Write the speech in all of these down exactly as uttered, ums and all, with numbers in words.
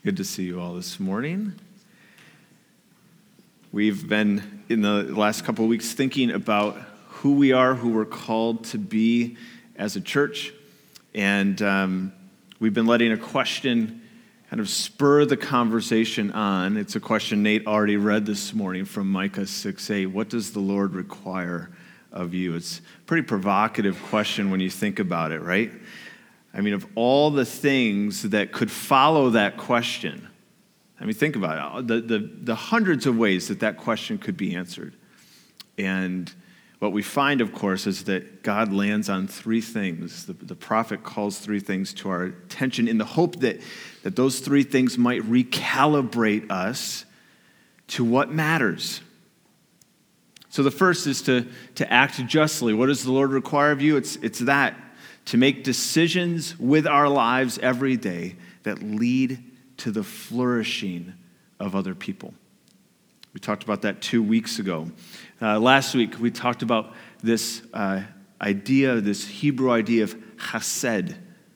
Good to see you all this morning. We've been, in the last couple of weeks, thinking about who we are, who we're called to be as a church. And um, we've been letting a question kind of spur the conversation on. It's a question Nate already read this morning from Micah six eight. What does the Lord require of you? It's a pretty provocative question when you think about it, right? I mean, of all the things that could follow that question, I mean, think about it, the, the, the hundreds of ways that that question could be answered. And what we find, of course, is that God lands on three things. The, the prophet calls three things to our attention in the hope that, that those three things might recalibrate us to what matters. So the first is to, to act justly. What does the Lord require of you? It's, it's that. To make decisions with our lives every day that lead to the flourishing of other people. We talked about that two weeks ago. Uh, last week, we talked about this uh, idea, this Hebrew idea of chesed.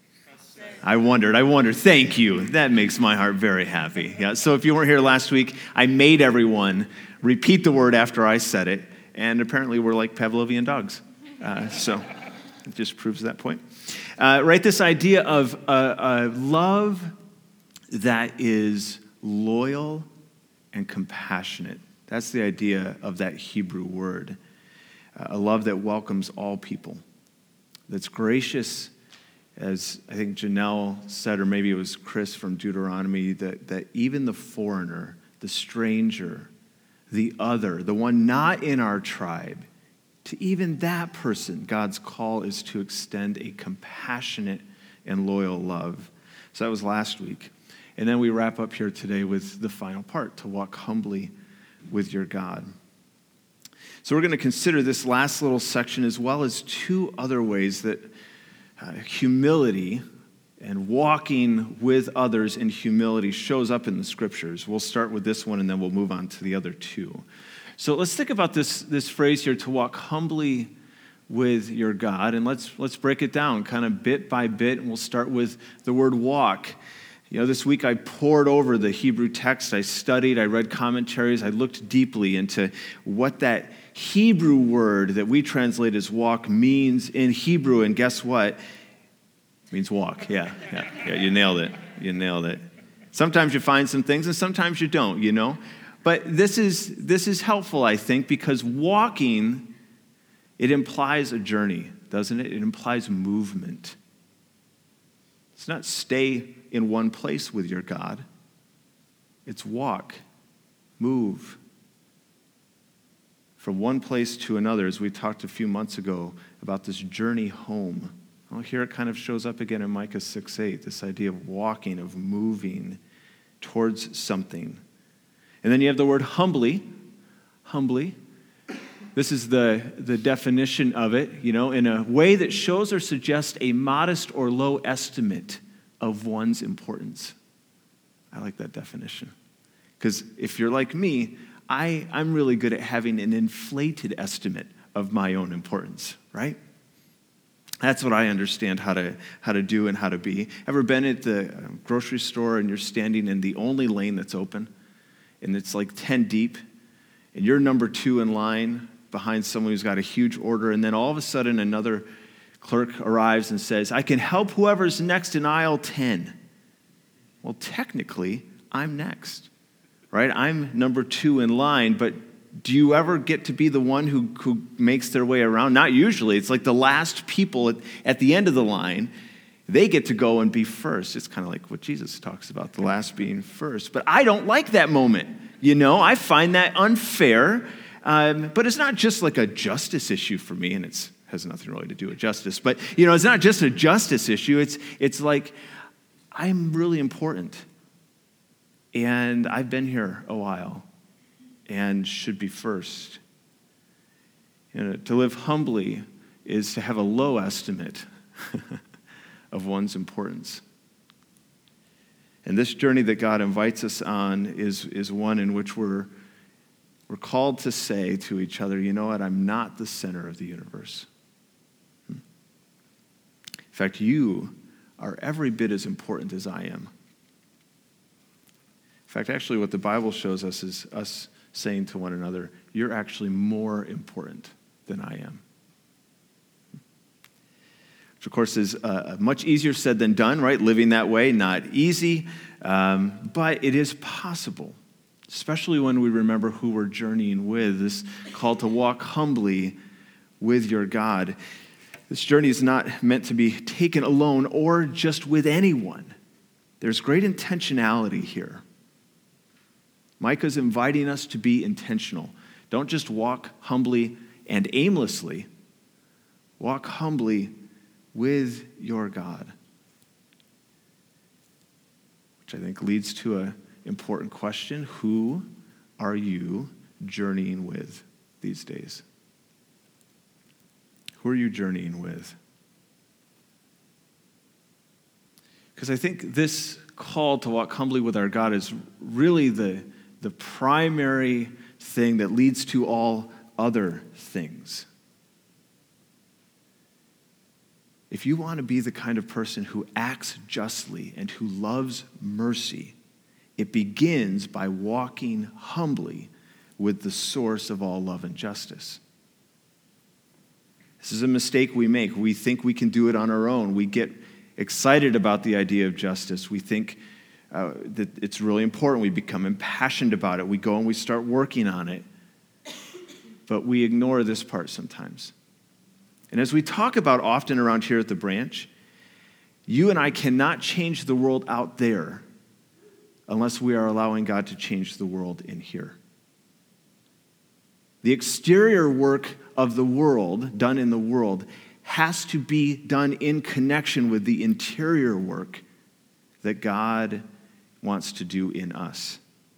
I wondered, I wondered, thank you. That makes my heart very happy. Yeah. So if you weren't here last week, I made everyone repeat the word after I said it, and apparently we're like Pavlovian dogs. Uh, so... It just proves that point. Uh, right, this idea of a, a love that is loyal and compassionate. That's the idea of that Hebrew word. Uh, a love that welcomes all people. That's gracious, as I think Janelle said, or maybe it was Chris from Deuteronomy, that, that even the foreigner, the stranger, the other, the one not in our tribe, to even that person, God's call is to extend a compassionate and loyal love. So that was last week. And then we wrap up here today with the final part, to walk humbly with your God. So we're going to consider this last little section as well as two other ways that uh, humility and walking with others in humility shows up in the scriptures. We'll start with this one and then we'll move on to the other two. So let's think about this, this phrase here, to walk humbly with your God, and let's let's break it down kind of bit by bit, and we'll start with the word walk. You know, this week I pored over the Hebrew text, I studied, I read commentaries, I looked deeply into what that Hebrew word that we translate as walk means in Hebrew, and guess what? It means walk, yeah, yeah, yeah, you nailed it, you nailed it. Sometimes you find some things, and sometimes you don't, you know? But this is this is helpful, I think, because walking, it implies a journey, doesn't it? It implies movement. It's not stay in one place with your God. It's walk, move from one place to another, as we talked a few months ago about this journey home. Well, here it kind of shows up again in Micah six eight, this idea of walking, of moving towards something. And then you have the word humbly, humbly. This is the, the definition of it, you know, in a way that shows or suggests a modest or low estimate of one's importance. I like that definition. Because if you're like me, I, I'm really good at having an inflated estimate of my own importance, right? That's what I understand how to how to do and how to be. Ever been at the grocery store and you're standing in the only lane that's open? And it's like ten deep, and you're number two in line behind someone who's got a huge order, and then all of a sudden another clerk arrives and says, I can help whoever's next in aisle ten. Well, technically, I'm next, right? I'm number two in line, but do you ever get to be the one who, who makes their way around? Not usually. It's like the last people at, at the end of the line. They get to go and be first. It's kind of like what Jesus talks about, the last being first. But I don't like that moment, you know? I find that unfair. Um, but it's not just like a justice issue for me, and it has nothing really to do with justice. But, you know, it's not just a justice issue. It's, it's like I'm really important, and I've been here a while and should be first. You know, to live humbly is to have a low estimate of one's importance. And this journey that God invites us on is, is one in which we're, we're called to say to each other, you know what, I'm not the center of the universe. Hmm. In fact, you are every bit as important as I am. fact, actually what the Bible shows us is us saying to one another, you're actually more important than I am. Which, of course, is uh, much easier said than done, right? Living that way, not easy, um, but it is possible, especially when we remember who we're journeying with, this call to walk humbly with your God. This journey is not meant to be taken alone or just with anyone. There's great intentionality here. Micah's inviting us to be intentional. Don't just walk humbly and aimlessly. Walk humbly with your God. Which I think leads to an important question. Who are you journeying with these days? Who are you journeying with? Because I think this call to walk humbly with our God is really the, the primary thing that leads to all other things. If you want to be the kind of person who acts justly and who loves mercy, it begins by walking humbly with the source of all love and justice. This is a mistake we make. We think we can do it on our own. We get excited about the idea of justice. We think uh, that it's really important. We become impassioned about it. We go and we start working on it. But we ignore this part sometimes. And as we talk about often around here at the branch, you and I cannot change the world out there unless we are allowing God to change the world in here. The exterior work of the world, done in the world, has to be done in connection with the interior work that God wants to do in us.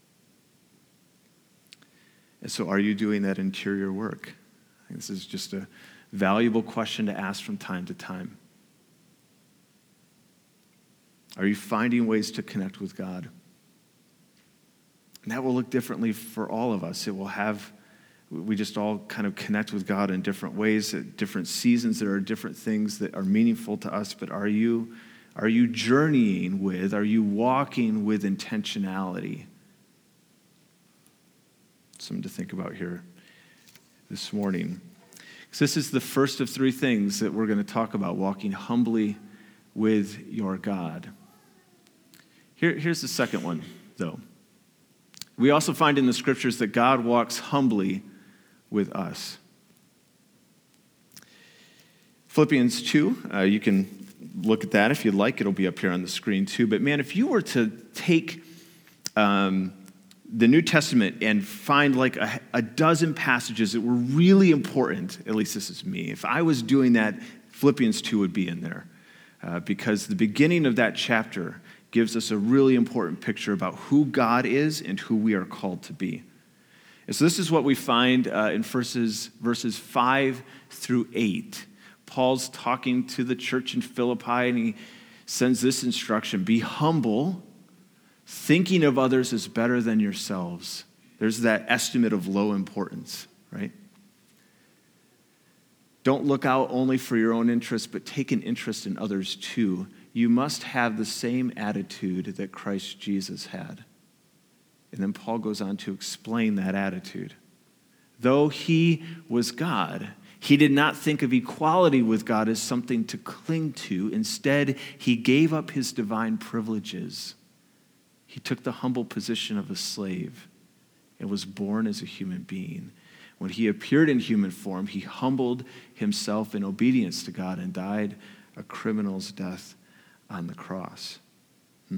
And so are you doing that interior work? I think this is just a valuable question to ask from time to time. Are you finding ways to connect with God? And that will look differently for all of us. It will have, we just all kind of connect with God in different ways, at different seasons. There are different things that are meaningful to us, but are you, are you journeying with, are you walking with intentionality? Something to think about here this morning. So this is the first of three things that we're going to talk about, walking humbly with your God. Here, here's the second one, though. We also find in the scriptures that God walks humbly with us. Philippians two, uh, you can look at that if you'd like. It'll be up here on the screen too. But man, if you were to take um, the New Testament and find like a, a dozen passages that were really important, at least this is me. If I was doing that, Philippians two would be in there. Uh, because the beginning of that chapter gives us a really important picture about who God is and who we are called to be. And so this is what we find uh, in verses, verses five through eight. Paul's talking to the church in Philippi, and he sends this instruction: be humble, thinking of others as better than yourselves. There's that estimate of low importance, right? Don't look out only for your own interests, but take an interest in others too. You must have the same attitude that Christ Jesus had. And then Paul goes on to explain that attitude. Though he was God, he did not think of equality with God as something to cling to. Instead, he gave up his divine privileges. He took the humble position of a slave and was born as a human being. When he appeared in human form, he humbled himself in obedience to God and died a criminal's death on the cross. Hmm.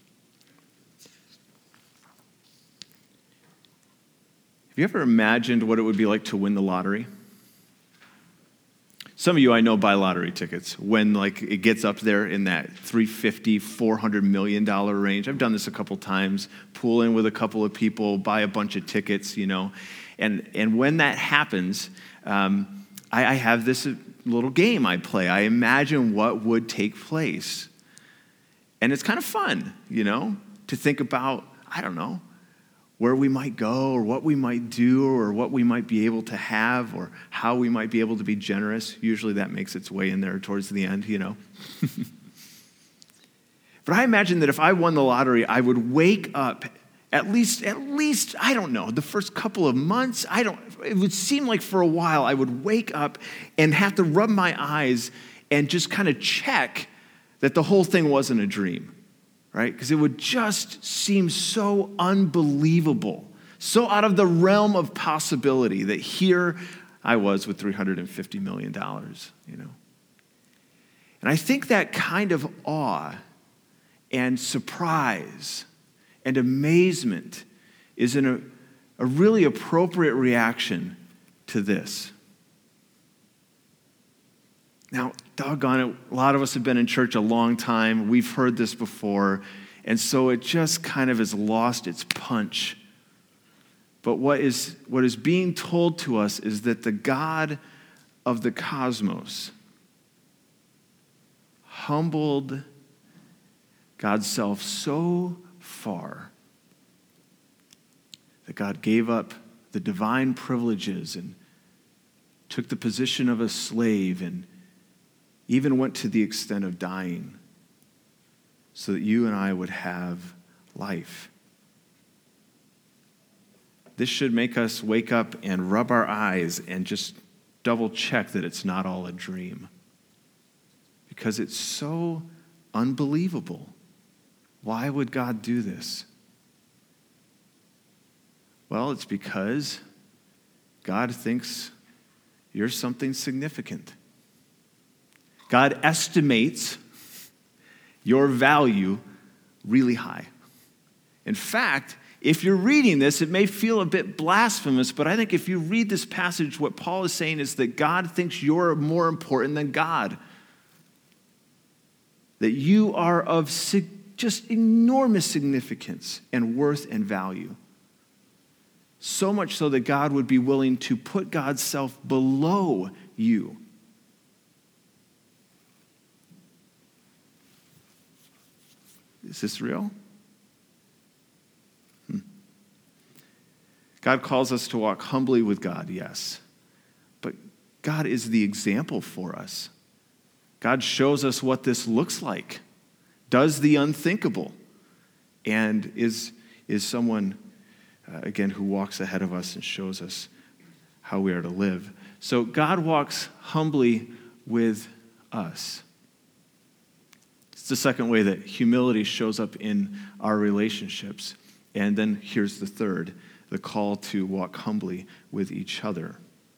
Have you ever imagined what it would be like to win the lottery? Some of you I know buy lottery tickets when like it gets up there in that three hundred fifty, four hundred million dollars range. I've done this a couple times, pool in with a couple of people, buy a bunch of tickets, you know. And and when that happens, um, I, I have this little game I play. I imagine what would take place. And it's kind of fun, you know, to think about, I don't know, where we might go or what we might do or what we might be able to have or how we might be able to be generous. Usually that makes its way in there towards the end, you know. But I imagine that if I won the lottery, I would wake up At least, at least, I don't know, the first couple of months, I don't, it would seem like for a while I would wake up and have to rub my eyes and just kind of check that the whole thing wasn't a dream, right? Because it would just seem so unbelievable, so out of the realm of possibility that here I was with three hundred fifty million dollars, you know. And I think that kind of awe and surprise and amazement is an, a, a really appropriate reaction to this. Now, doggone it, a lot of us have been in church a long time. We've heard this before, and so it just kind of has lost its punch. But what is, what is being told to us is that the God of the cosmos humbled God's self so far that God gave up the divine privileges and took the position of a slave and even went to the extent of dying so that you and I would have life. This should make us wake up and rub our eyes and just double check that it's not all a dream, because it's so unbelievable. Why would God do this? Well, it's because God thinks you're something significant. God estimates your value really high. In fact, if you're reading this, it may feel a bit blasphemous, but I think if you read this passage, what Paul is saying is that God thinks you're more important than God. That you are of just enormous significance and worth and value. So much so that God would be willing to put God's self below you. Is this real? Hmm. God calls us to walk humbly with God, yes. But God is the example for us. God shows us what this looks like, does the unthinkable, and is, is someone, uh, again, who walks ahead of us and shows us how we are to live. So God walks humbly with us. It's the second way that humility shows up in our relationships. And then here's the third, the call to walk humbly with each other.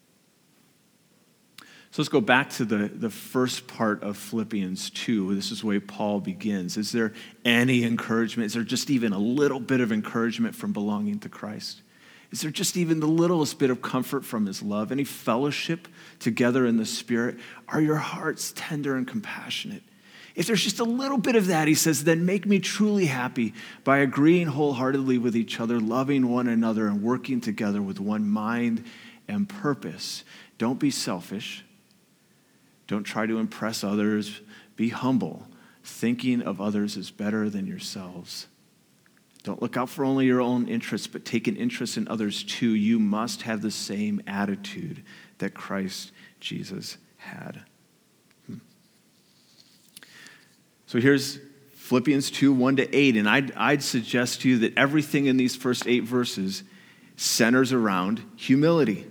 So let's go back to the, the first part of Philippians two. This is where Paul begins. Is there any encouragement? Is there just even a little bit of encouragement from belonging to Christ? Is there just even the littlest bit of comfort from his love? Any fellowship together in the Spirit? Are your hearts tender and compassionate? If there's just a little bit of that, he says, then make me truly happy by agreeing wholeheartedly with each other, loving one another, and working together with one mind and purpose. Don't be selfish. Don't try to impress others. Be humble. Thinking of others is better than yourselves. Don't look out for only your own interests, but take an interest in others too. You must have the same attitude that Christ Jesus had. So here's Philippians two, one to eight, and I'd, I'd suggest to you that everything in these first eight verses centers around humility.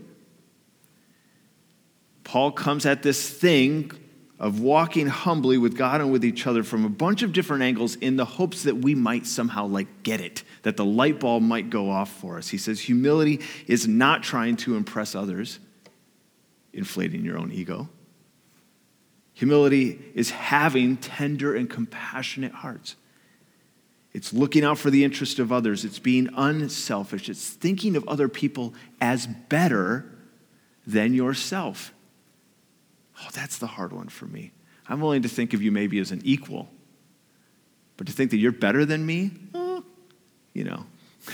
Paul comes at this thing of walking humbly with God and with each other from a bunch of different angles in the hopes that we might somehow like get it, that the light bulb might go off for us. He says humility is not trying to impress others, inflating your own ego. Humility is having tender and compassionate hearts. It's looking out for the interest of others. It's being unselfish. It's thinking of other people as better than yourself. Oh, that's the hard one for me. I'm willing to think of you maybe as an equal. But to think that you're better than me, oh, you know.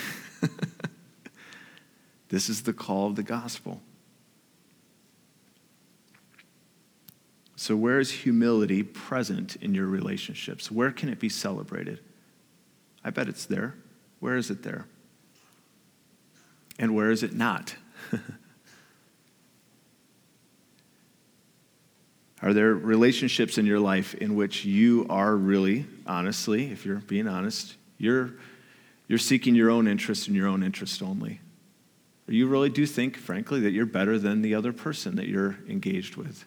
This is the call of the gospel. So where is humility present in your relationships? Where can it be celebrated? I bet it's there. Where is it there? And where is it not? Are there relationships in your life in which you are really, honestly, if you're being honest, you're, you're seeking your own interest and your own interest only. Or you really do think, frankly, that you're better than the other person that you're engaged with.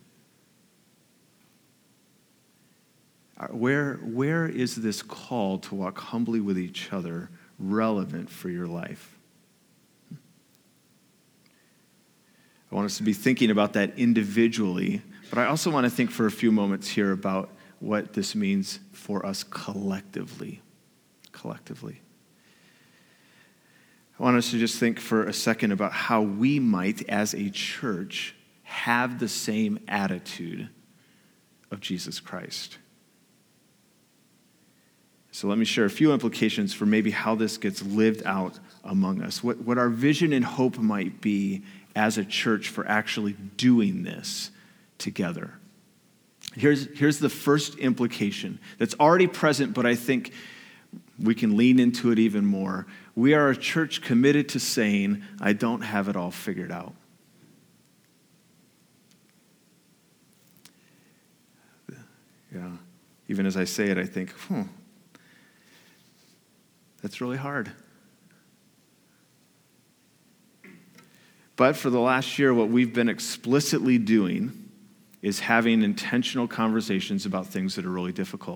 Where, where is this call to walk humbly with each other relevant for your life? I want us to be thinking about that individually, but I also want to think for a few moments here about what this means for us collectively. Collectively. I want us to just think for a second about how we might, as a church, have the same attitude of Jesus Christ. So let me share a few implications for maybe how this gets lived out among us, what, what our vision and hope might be as a church for actually doing this together. Here's, here's the first implication that's already present, but I think we can lean into it even more. We are a church committed to saying, I don't have it all figured out. Yeah. Even as I say it, I think, hmm, that's really hard. But for the last year, what we've been explicitly doing is having intentional conversations about things that are really difficult.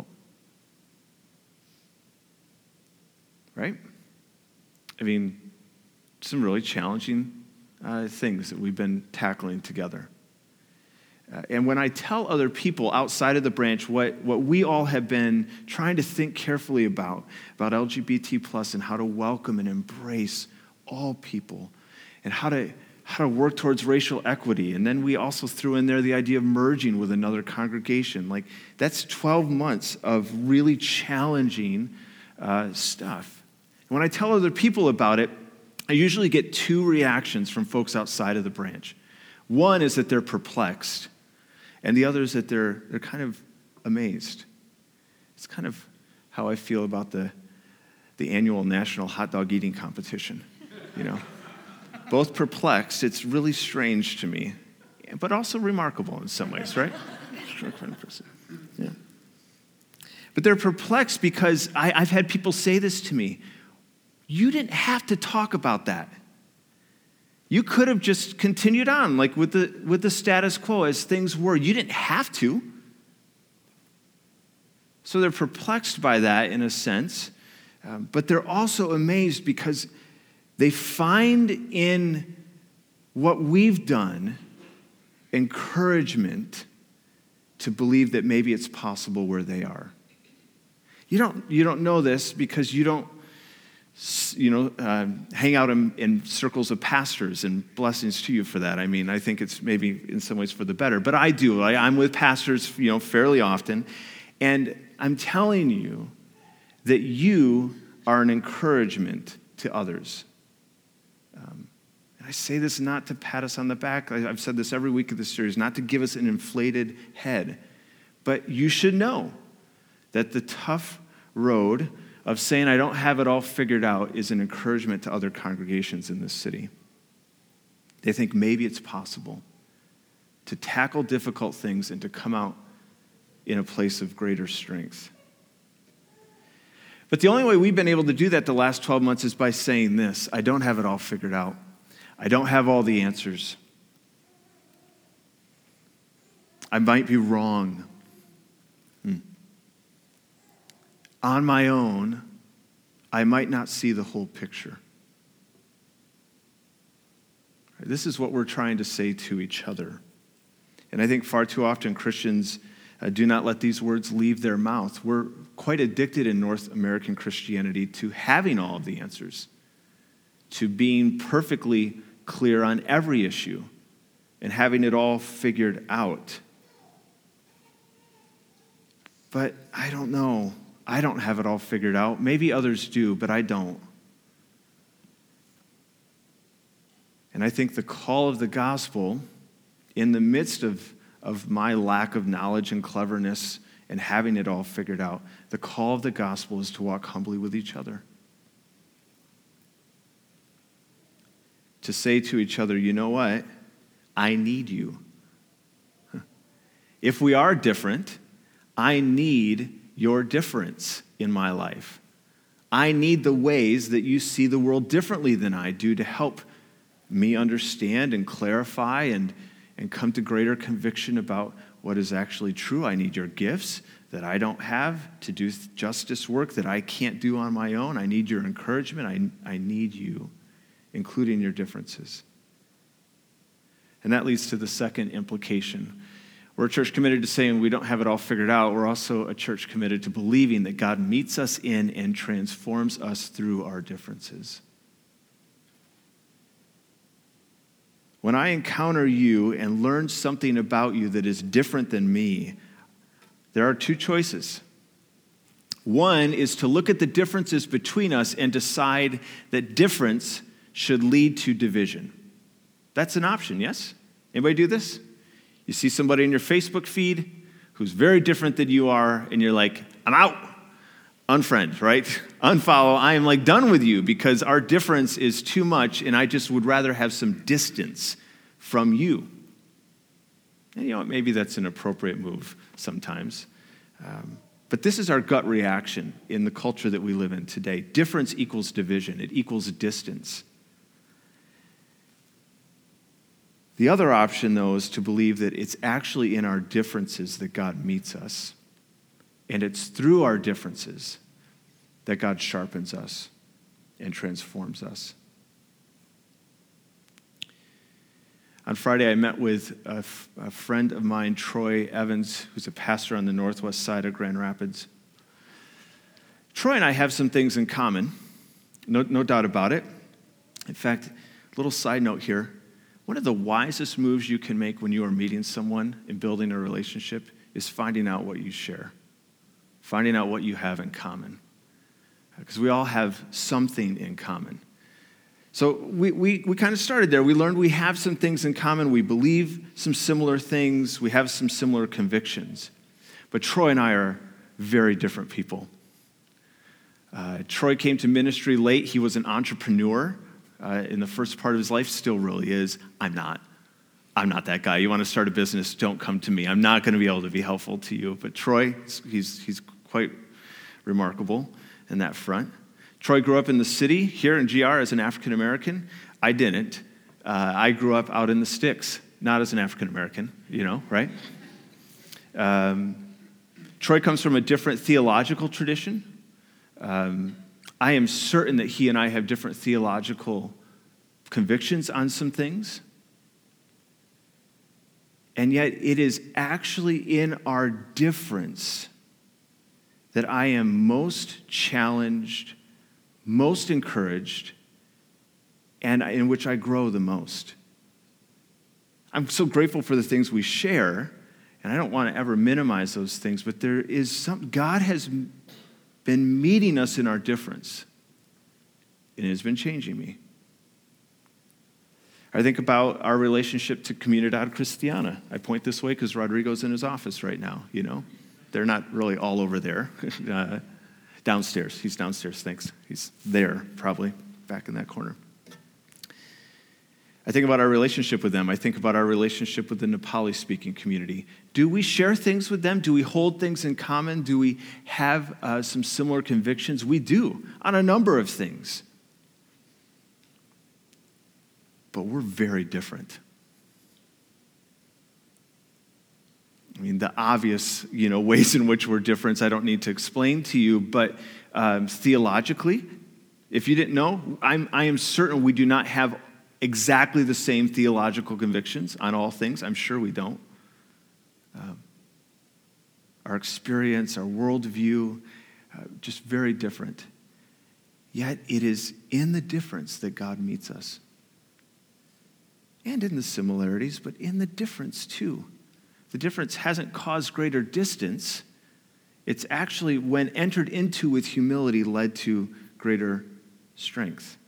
Right? I mean, some really challenging uh, things that we've been tackling together. Uh, and when I tell other people outside of the branch what, what we all have been trying to think carefully about, about L G B T plus and how to welcome and embrace all people, and how to how to work towards racial equity. And then we also threw in there the idea of merging with another congregation. Like, that's twelve months of really challenging uh, stuff. And when I tell other people about it, I usually get two reactions from folks outside of the branch. One is that they're perplexed, and the other is that they're they're kind of amazed. It's kind of how I feel about the the annual national hot dog eating competition, you know. Both perplexed. It's really strange to me, but also remarkable in some ways, right? Yeah. But they're perplexed because I, I've had people say this to me. You didn't have to talk about that. You could have just continued on, like with the with the status quo as things were. You didn't have to. So they're perplexed by that in a sense, um, but they're also amazed because they find in what we've done encouragement to believe that maybe it's possible where they are. You don't, you don't know this because you don't, you know, uh, hang out in, in circles of pastors, and blessings to you for that. I mean, I think it's maybe in some ways for the better, but I do. I, I'm with pastors, you know, fairly often, and I'm telling you that you are an encouragement to others. Um, and I say this not to pat us on the back. I, I've said this every week of this series, not to give us an inflated head. But you should know that the tough road of saying I don't have it all figured out is an encouragement to other congregations in this city. They think maybe it's possible to tackle difficult things and to come out in a place of greater strength. But the only way we've been able to do that the last twelve months is by saying this: I don't have it all figured out. I don't have all the answers. I might be wrong. Hmm. On my own, I might not see the whole picture. This is what we're trying to say to each other. And I think far too often Christians Uh, do not let these words leave their mouth. We're quite addicted in North American Christianity to having all of the answers, to being perfectly clear on every issue and having it all figured out. But I don't know. I don't have it all figured out. Maybe others do, but I don't. And I think the call of the gospel in the midst of of my lack of knowledge and cleverness and having it all figured out, the call of the gospel is to walk humbly with each other. To say to each other, you know what? I need you. If we are different, I need your difference in my life. I need the ways that you see the world differently than I do to help me understand and clarify and, and come to greater conviction about what is actually true. I need your gifts that I don't have to do justice work that I can't do on my own. I need your encouragement. I, I need you, including your differences. And that leads to the second implication. We're a church committed to saying we don't have it all figured out. We're also a church committed to believing that God meets us in and transforms us through our differences. When I encounter you and learn something about you that is different than me, there are two choices. One is to look at the differences between us and decide that difference should lead to division. That's an option, yes? Anybody do this? You see somebody in your Facebook feed who's very different than you are, and you're like, I'm out. Unfriend, right? Unfollow. I am like done with you because our difference is too much, and I just would rather have some distance from you. And you know, maybe that's an appropriate move sometimes. Um, but this is our gut reaction in the culture that we live in today. Difference equals division. It equals distance. The other option, though, is to believe that it's actually in our differences that God meets us. And it's through our differences that God sharpens us and transforms us. On Friday, I met with a, f- a friend of mine, Troy Evans, who's a pastor on the northwest side of Grand Rapids. Troy and I have some things in common, no, no doubt about it. In fact, a little side note here. One of the wisest moves you can make when you are meeting someone and building a relationship is finding out what you share, finding out what you have in common, because we all have something in common. So we, we, we kind of started there. We learned we have some things in common. We believe some similar things. We have some similar convictions. But Troy and I are very different people. Uh, Troy came to ministry late. He was an entrepreneur. Uh, in the first part of his life, still really is. I'm not. I'm not that guy. You want to start a business, don't come to me. I'm not going to be able to be helpful to you. But Troy, he's, he's quite remarkable in that front. Troy grew up in the city here in G R as an African American. I didn't. Uh, I grew up out in the sticks, not as an African American, you know, right? Um, Troy comes from a different theological tradition. Um, I am certain that he and I have different theological convictions on some things. And yet it is actually in our difference that I am most challenged, most encouraged, and in which I grow the most. I'm so grateful for the things we share, and I don't want to ever minimize those things, but there is some, God has been meeting us in our difference, and it has been changing me. I think about our relationship to Comunidad Cristiana. I point this way because Rodrigo's in his office right now, you know. They're not really all over there. uh, downstairs. He's downstairs, thanks. He's there, probably, back in that corner. I think about our relationship with them. I think about our relationship with the Nepali-speaking community. Do we share things with them? Do we hold things in common? Do we have uh, some similar convictions? We do, on a number of things. But we're very different. I mean, the obvious, you know, ways in which we're different, I don't need to explain to you, but um, theologically, if you didn't know, I'm, I am certain we do not have exactly the same theological convictions on all things. I'm sure we don't. Um, our experience, our worldview, uh, just very different. Yet it is in the difference that God meets us. And in the similarities, but in the difference too. The difference hasn't caused greater distance. It's actually, when entered into with humility, led to greater strength.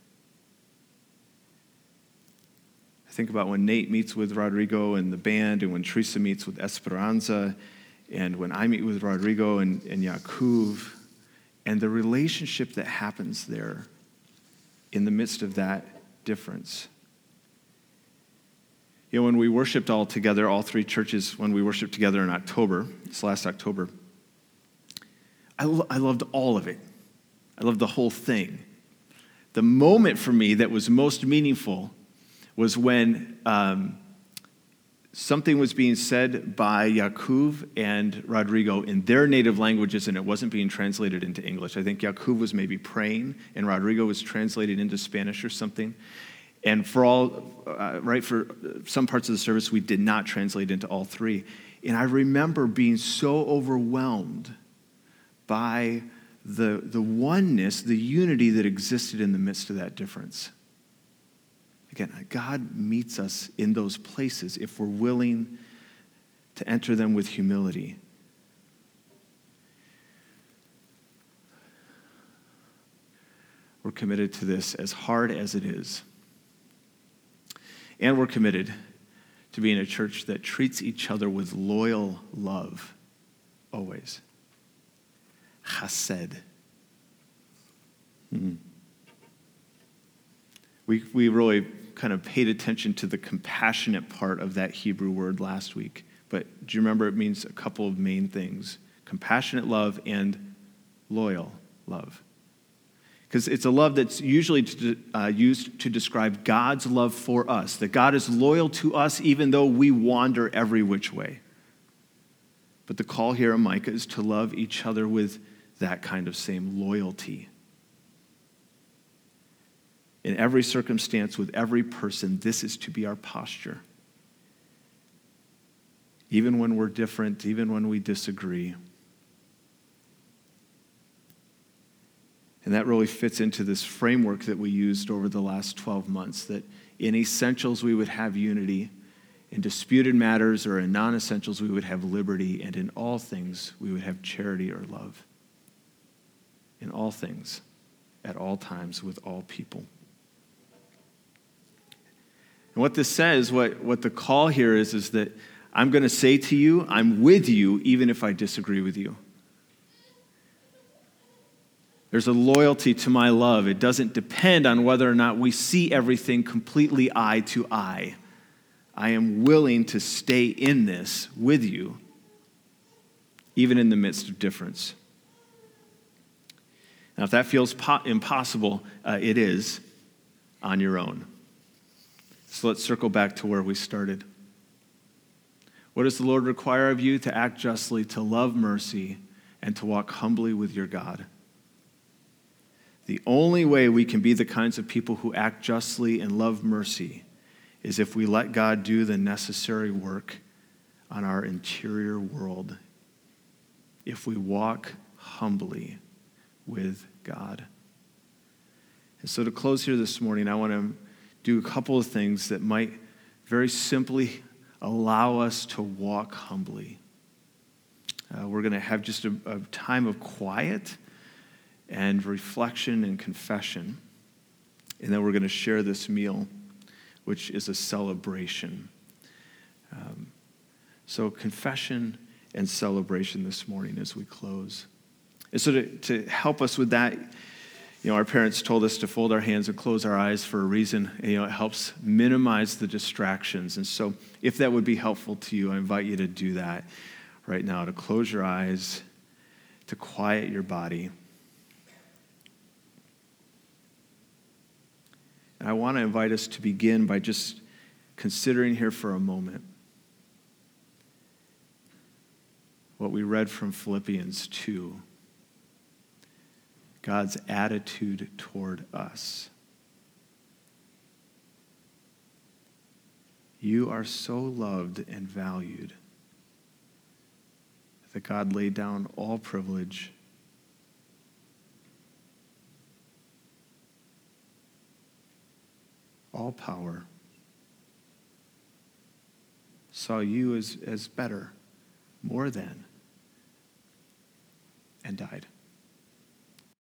I think about when Nate meets with Rodrigo and the band, and when Teresa meets with Esperanza, and when I meet with Rodrigo and, and Yakuv, and the relationship that happens there in the midst of that difference. You know, when we worshiped all together, all three churches, when we worshiped together in October, this last October, I, lo- I loved all of it. I love the whole thing. The moment for me that was most meaningful was when um, something was being said by Yaakov and Rodrigo in their native languages, and it wasn't being translated into English. I think Yaakov was maybe praying, and Rodrigo was translated into Spanish or something. And for all, uh, right, for some parts of the service, we did not translate into all three. And I remember being so overwhelmed by the, the oneness, the unity that existed in the midst of that difference. Again, God meets us in those places if we're willing to enter them with humility. We're committed to this as hard as it is. And we're committed to being a church that treats each other with loyal love, always. Chesed. Hmm. We, we really kind of paid attention to the compassionate part of that Hebrew word last week. But do you remember it means a couple of main things? Compassionate love and loyal love. Because it's a love that's usually to, uh, used to describe God's love for us, that God is loyal to us even though we wander every which way. But the call here in Micah is to love each other with that kind of same loyalty. In every circumstance, with every person, this is to be our posture. Even when we're different, even when we disagree. And that really fits into this framework that we used over the last twelve months, that in essentials we would have unity, in disputed matters or in non-essentials we would have liberty, and in all things we would have charity or love. In all things, at all times, with all people. And what this says, what, what the call here is, is that I'm going to say to you, I'm with you even if I disagree with you. There's a loyalty to my love. It doesn't depend on whether or not we see everything completely eye to eye. I am willing to stay in this with you, even in the midst of difference. Now, if that feels po- impossible, uh, it is on your own. So let's circle back to where we started. What does the Lord require of you? To act justly, to love mercy, and to walk humbly with your God. The only way we can be the kinds of people who act justly and love mercy is if we let God do the necessary work on our interior world. If we walk humbly with God. And so to close here this morning, I want to do a couple of things that might very simply allow us to walk humbly. Uh, we're going to have just a, a time of quiet and reflection and confession. And then we're going to share this meal, which is a celebration. Um, so confession and celebration this morning as we close. And so to, to help us with that, you know, our parents told us to fold our hands and close our eyes for a reason. And, you know, it helps minimize the distractions. And so if that would be helpful to you, I invite you to do that right now, to close your eyes, to quiet your body. And I want to invite us to begin by just considering here for a moment what we read from Philippians two. God's attitude toward us. You are so loved and valued that God laid down all privilege, all power, saw you as, as better, more than, and died.